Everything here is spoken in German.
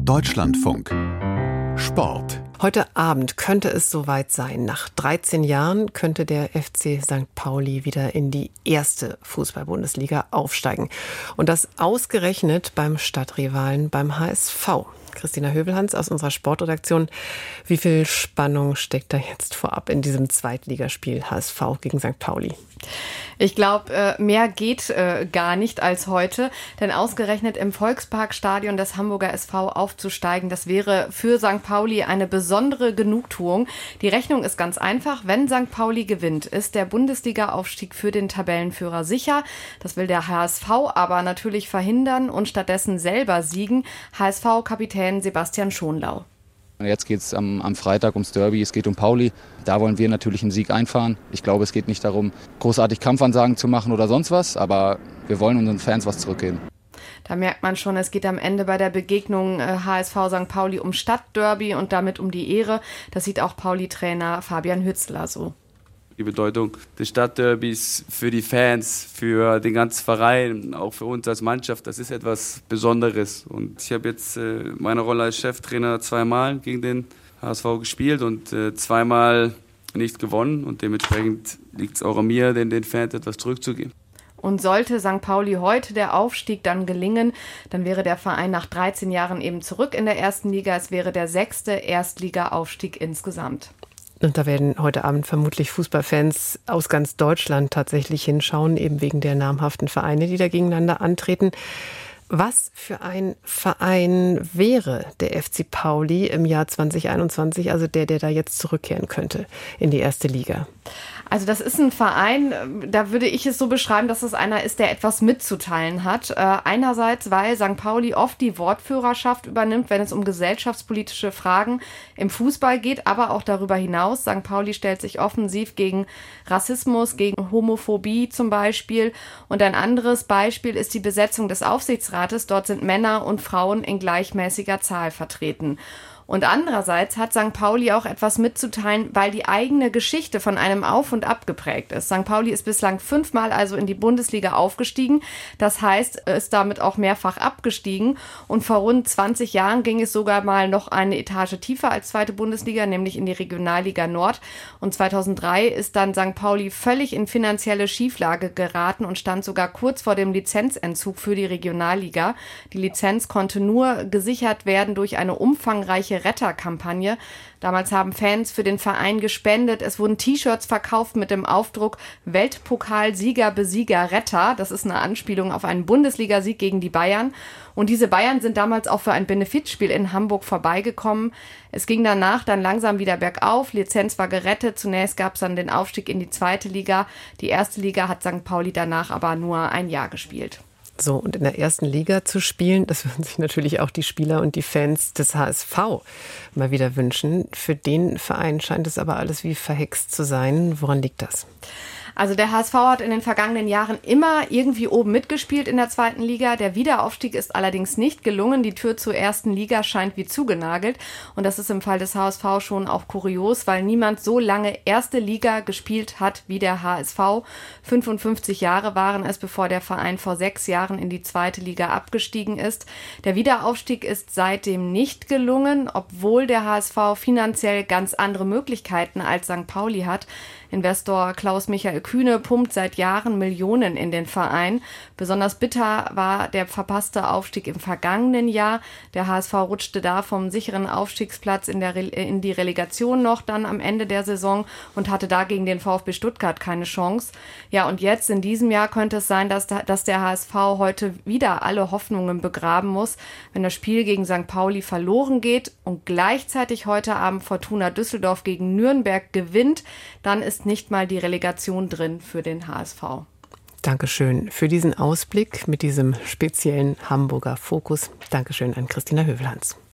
Deutschlandfunk Sport. Heute Abend könnte es soweit sein. Nach 13 Jahren könnte der FC St. Pauli wieder in die erste Fußball-Bundesliga aufsteigen. Und das ausgerechnet beim Stadtrivalen, beim HSV. Christina Hövelhans aus unserer Sportredaktion. Wie viel Spannung steckt da jetzt vorab in diesem Zweitligaspiel HSV gegen St. Pauli? Ich glaube, mehr geht gar nicht als heute, denn ausgerechnet im Volksparkstadion des Hamburger SV aufzusteigen, das wäre für St. Pauli eine besondere Genugtuung. Die Rechnung ist ganz einfach. Wenn St. Pauli gewinnt, ist der Bundesliga-Aufstieg für den Tabellenführer sicher. Das will der HSV aber natürlich verhindern und stattdessen selber siegen. HSV-Kapitän Sebastian Schonlau. Jetzt geht es am Freitag ums Derby, es geht um Pauli. Da wollen wir natürlich einen Sieg einfahren. Ich glaube, es geht nicht darum, großartig Kampfansagen zu machen oder sonst was, aber wir wollen unseren Fans was zurückgeben. Da merkt man schon, es geht am Ende bei der Begegnung HSV St. Pauli um Stadtderby und damit um die Ehre. Das sieht auch Pauli-Trainer Fabian Hützler so. Die Bedeutung des Stadtderbys für die Fans, für den ganzen Verein, auch für uns als Mannschaft, das ist etwas Besonderes. Und ich habe jetzt meine Rolle als Cheftrainer zweimal gegen den HSV gespielt und zweimal nicht gewonnen. Und dementsprechend liegt es auch an mir, den Fans etwas zurückzugeben. Und sollte St. Pauli heute der Aufstieg dann gelingen, dann wäre der Verein nach 13 Jahren eben zurück in der ersten Liga. Es wäre der 6. Erstliga-Aufstieg insgesamt. Und da werden heute Abend vermutlich Fußballfans aus ganz Deutschland tatsächlich hinschauen, eben wegen der namhaften Vereine, die da gegeneinander antreten. Was für ein Verein wäre der FC Pauli im Jahr 2021, also der da jetzt zurückkehren könnte in die erste Liga? Also das ist ein Verein, da würde ich es so beschreiben, dass es einer ist, der etwas mitzuteilen hat. Einerseits, weil St. Pauli oft die Wortführerschaft übernimmt, wenn es um gesellschaftspolitische Fragen im Fußball geht, aber auch darüber hinaus. St. Pauli stellt sich offensiv gegen Rassismus, gegen Homophobie zum Beispiel. Und ein anderes Beispiel ist die Besetzung des Aufsichtsrates. Dort sind Männer und Frauen in gleichmäßiger Zahl vertreten. Und andererseits hat St. Pauli auch etwas mitzuteilen, weil die eigene Geschichte von einem Auf und Ab geprägt ist. St. Pauli ist bislang 5-mal also in die Bundesliga aufgestiegen. Das heißt, ist damit auch mehrfach abgestiegen. Und vor rund 20 Jahren ging es sogar mal noch eine Etage tiefer als zweite Bundesliga, nämlich in die Regionalliga Nord. Und 2003 ist dann St. Pauli völlig in finanzielle Schieflage geraten und stand sogar kurz vor dem Lizenzentzug für die Regionalliga. Die Lizenz konnte nur gesichert werden durch eine umfangreiche Retterkampagne. Damals haben Fans für den Verein gespendet. Es wurden T-Shirts verkauft mit dem Aufdruck Weltpokalsieger, Besieger, Retter. Das ist eine Anspielung auf einen Bundesligasieg gegen die Bayern. Und diese Bayern sind damals auch für ein Benefizspiel in Hamburg vorbeigekommen. Es ging danach dann langsam wieder bergauf. Lizenz war gerettet. Zunächst gab es dann den Aufstieg in die zweite Liga. Die erste Liga hat St. Pauli danach aber nur ein Jahr gespielt. So, und in der ersten Liga zu spielen, das würden sich natürlich auch die Spieler und die Fans des HSV mal wieder wünschen. Für den Verein scheint es aber alles wie verhext zu sein. Woran liegt das? Also der HSV hat in den vergangenen Jahren immer irgendwie oben mitgespielt in der zweiten Liga. Der Wiederaufstieg ist allerdings nicht gelungen. Die Tür zur ersten Liga scheint wie zugenagelt. Und das ist im Fall des HSV schon auch kurios, weil niemand so lange erste Liga gespielt hat wie der HSV. 55 Jahre waren es, bevor der Verein vor 6 Jahren in die zweite Liga abgestiegen ist. Der Wiederaufstieg ist seitdem nicht gelungen, obwohl der HSV finanziell ganz andere Möglichkeiten als St. Pauli hat. Investor Klaus-Michael Kühne pumpt seit Jahren Millionen in den Verein. Besonders bitter war der verpasste Aufstieg im vergangenen Jahr. Der HSV rutschte da vom sicheren Aufstiegsplatz in die Relegation noch dann am Ende der Saison und hatte da gegen den VfB Stuttgart keine Chance. Ja, und jetzt in diesem Jahr könnte es sein, dass der HSV heute wieder alle Hoffnungen begraben muss, wenn das Spiel gegen St. Pauli verloren geht und gleichzeitig heute Abend Fortuna Düsseldorf gegen Nürnberg gewinnt, dann ist nicht mal die Relegation drin für den HSV. Dankeschön für diesen Ausblick mit diesem speziellen Hamburger Fokus. Dankeschön an Christina Hövelhans.